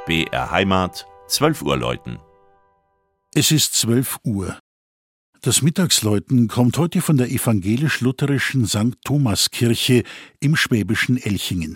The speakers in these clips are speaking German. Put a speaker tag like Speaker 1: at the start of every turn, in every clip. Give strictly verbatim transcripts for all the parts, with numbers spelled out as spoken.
Speaker 1: B R Heimat, zwölf Uhr läuten.
Speaker 2: Es ist zwölf Uhr. Das Mittagsläuten kommt heute von der evangelisch-lutherischen Sankt Thomaskirche im schwäbischen Elchingen.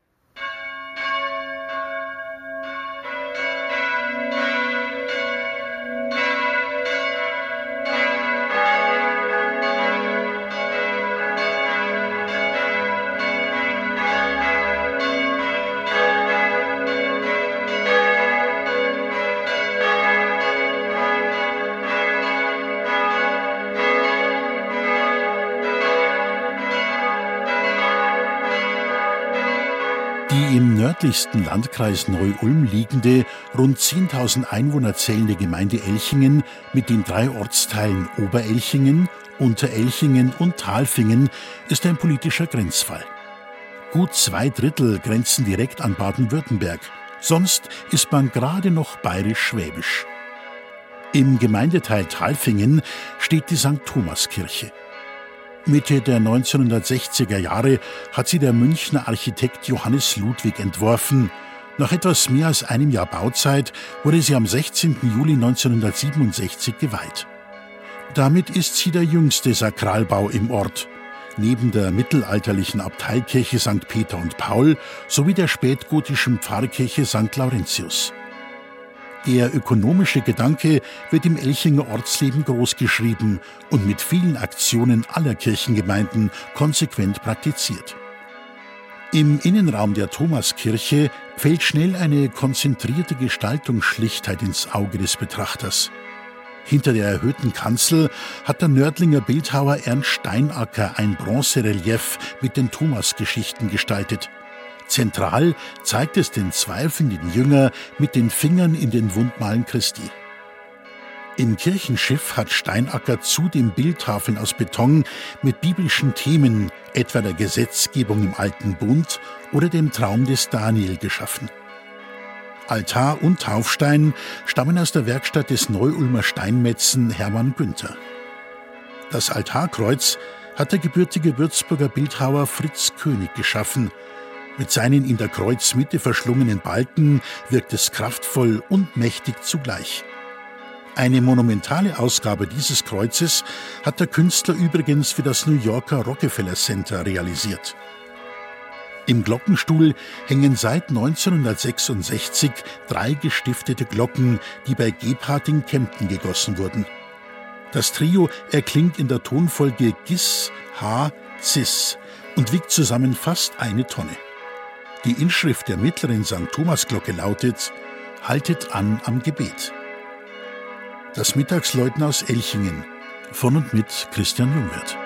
Speaker 2: Die im nördlichsten Landkreis Neu-Ulm liegende, rund zehntausend Einwohner zählende Gemeinde Elchingen mit den drei Ortsteilen Oberelchingen, Unterelchingen und Talfingen ist ein politischer Grenzfall. Gut zwei Drittel grenzen direkt an Baden-Württemberg, sonst ist man gerade noch bayerisch-schwäbisch. Im Gemeindeteil Talfingen steht die Sankt Thomaskirche. Mitte der neunzehnhundertsechziger Jahre hat sie der Münchner Architekt Johannes Ludwig entworfen. Nach etwas mehr als einem Jahr Bauzeit wurde sie am sechzehnten Juli neunzehnhundertsiebenundsechzig geweiht. Damit ist sie der jüngste Sakralbau im Ort, neben der mittelalterlichen Abteikirche Sankt Peter und Paul sowie der spätgotischen Pfarrkirche Sankt Laurentius. Der ökonomische Gedanke wird im Elchinger Ortsleben großgeschrieben und mit vielen Aktionen aller Kirchengemeinden konsequent praktiziert. Im Innenraum der Thomaskirche fällt schnell eine konzentrierte Gestaltungsschlichtheit ins Auge des Betrachters. Hinter der erhöhten Kanzel hat der Nördlinger Bildhauer Ernst Steinacker ein Bronzerelief mit den Thomasgeschichten gestaltet. Zentral zeigt es den zweifelnden Jünger mit den Fingern in den Wundmalen Christi. Im Kirchenschiff hat Steinacker zudem Bildtafeln aus Beton mit biblischen Themen, etwa der Gesetzgebung im Alten Bund oder dem Traum des Daniel, geschaffen. Altar und Taufstein stammen aus der Werkstatt des Neu-Ulmer Steinmetzen Hermann Günther. Das Altarkreuz hat der gebürtige Würzburger Bildhauer Fritz König geschaffen. Mit seinen in der Kreuzmitte verschlungenen Balken wirkt es kraftvoll und mächtig zugleich. Eine monumentale Ausgabe dieses Kreuzes hat der Künstler übrigens für das New Yorker Rockefeller Center realisiert. Im Glockenstuhl hängen seit neunzehnhundertsechsundsechzig drei gestiftete Glocken, die bei Gebhardt in Kempten gegossen wurden. Das Trio erklingt in der Tonfolge Gis, Ha, Cis und wiegt zusammen fast eine Tonne. Die Inschrift der mittleren Sankt Thomasglocke lautet: Haltet an am Gebet. Das Mittagsläuten aus Elchingen von und mit Christian Jungwirth.